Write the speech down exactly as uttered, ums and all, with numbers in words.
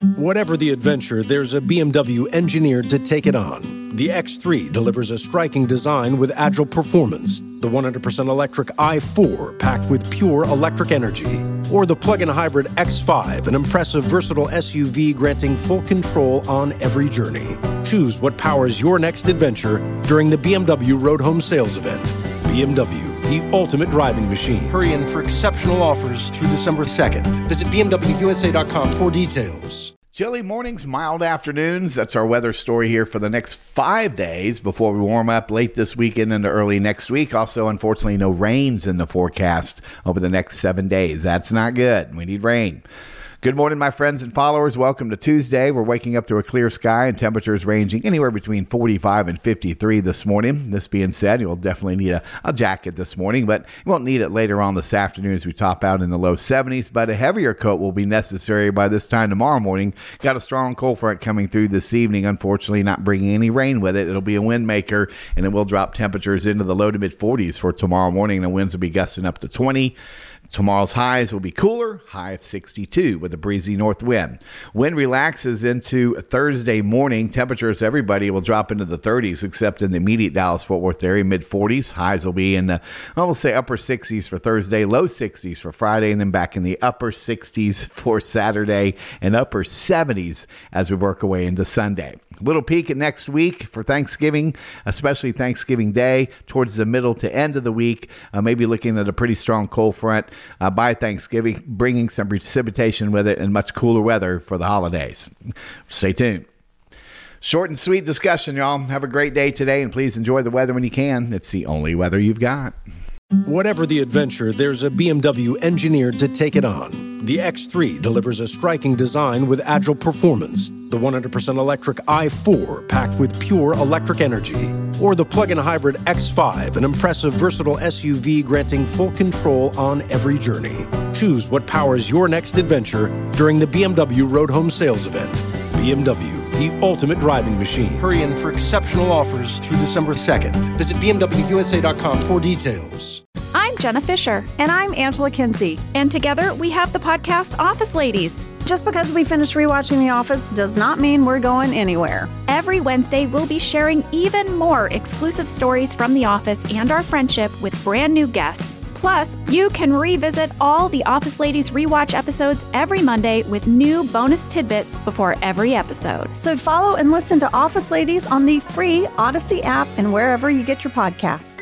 Whatever the adventure, there's a B M W engineered to take it on. The X three delivers a striking design with agile performance. The one hundred percent electric i four, packed with pure electric energy. Or the plug-in hybrid X five, an impressive, versatile S U V granting full control on every journey. Choose what powers your next adventure during the B M W Road Home Sales Event. B M W, the ultimate driving machine. Hurry in for exceptional offers through December second. Visit B M W U S A dot com for details. Chilly mornings, mild afternoons. That's our weather story here for the next five days before we warm up late this weekend into early next week. Also, unfortunately, no rains in the forecast over the next seven days. That's not good. We need rain. Good morning, my friends and followers. Welcome to Tuesday. We're waking up to a clear sky and temperatures ranging anywhere between forty-five and fifty-three this morning. This being said, you'll definitely need a, a jacket this morning, but you won't need it later on this afternoon as we top out in the low seventies. But a heavier coat will be necessary by this time tomorrow morning. Got a strong cold front coming through this evening, unfortunately not bringing any rain with it. It'll be a wind maker, and it will drop temperatures into the low to mid forties for tomorrow morning. The winds will be gusting up to twenty. Tomorrow's highs will be cooler, high of sixty-two with a breezy north wind. Wind relaxes into Thursday morning. Temperatures, everybody, will drop into the thirties, except in the immediate Dallas-Fort Worth area, mid forties. Highs will be in the, I will say, upper sixties for Thursday, low sixties for Friday, and then back in the upper sixties for Saturday, and upper seventies as we work our way into Sunday. Little peek at next week for Thanksgiving, especially Thanksgiving Day, towards the middle to end of the week. Uh, maybe looking at a pretty strong cold front uh, by Thanksgiving, bringing some precipitation with it and much cooler weather for the holidays. Stay tuned. Short and sweet discussion, y'all. Have a great day today, and please enjoy the weather when you can. It's the only weather you've got. Whatever the adventure, there's a B M W engineered to take it on. The X three delivers a striking design with agile performance. The one hundred percent electric i four, packed with pure electric energy. Or the plug-in hybrid X five, an impressive, versatile S U V granting full control on every journey. Choose what powers your next adventure during the B M W Road Home Sales Event. B M W, the ultimate driving machine. Hurry in for exceptional offers through December second. Visit B M W U S A dot com for details. I'm Jenna Fisher. And I'm Angela Kinsey. And together we have the podcast Office Ladies. Just because we finished rewatching The Office does not mean we're going anywhere. Every Wednesday, we'll be sharing even more exclusive stories from The Office and our friendship with brand new guests. Plus, you can revisit all the Office Ladies rewatch episodes every Monday with new bonus tidbits before every episode. So follow and listen to Office Ladies on the free Odyssey app and wherever you get your podcasts.